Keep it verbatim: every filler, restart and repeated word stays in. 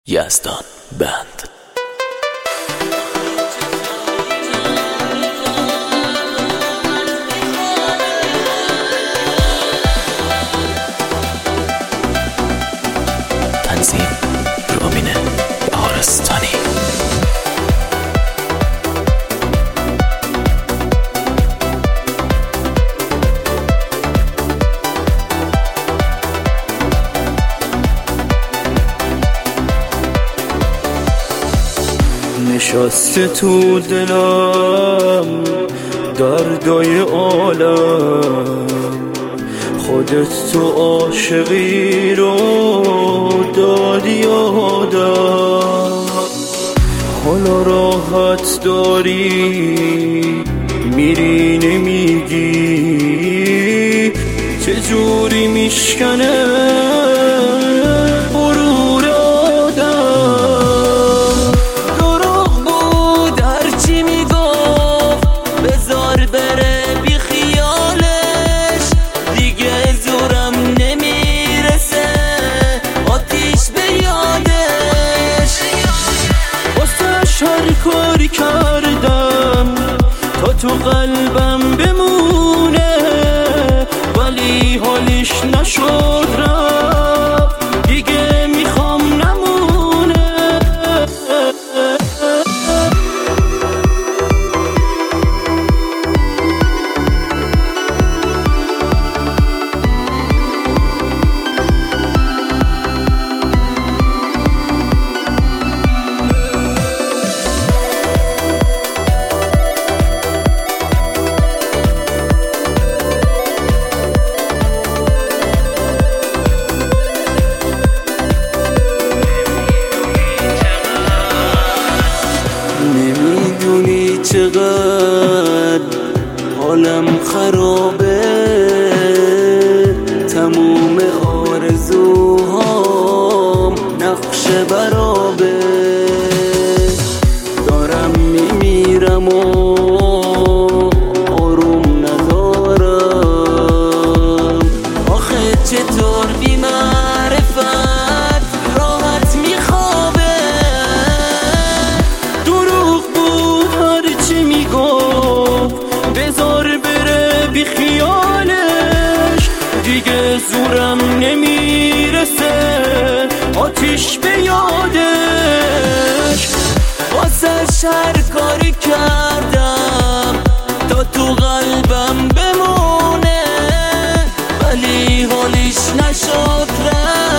یزدان بند. تنظیم رامین بهارستانی. نشسته تو دلم دردای عالم، خودت تو عاشقی رو دادی یادم. حالا راحت داری میری نمیگی چجوری میشکنه غرور آدم. دروغ بود هرچی میگفت بذار بره بی خیالش، دیگه زورم نمیرسه آتیش به یادش. واسش هر کاری کردم تا تو قلبم بمونه، ولی حالیش نشد رفت دیگه میخوام نمونه. نمیدونی چقدر حالم خرابه، تموم آرزوهام نقش برابه. دارم میمیرم و آروم ندارم، آخه چطور بی معرفت راحت میخوابه. دروغ بود هرچی میگفت بذار بره بی خیالش، دیگه زورم نمیرسه آتیش به یادش. واسش هر کاری کردم تا تو قلبم بمونه، ولی حالیش نشد رفت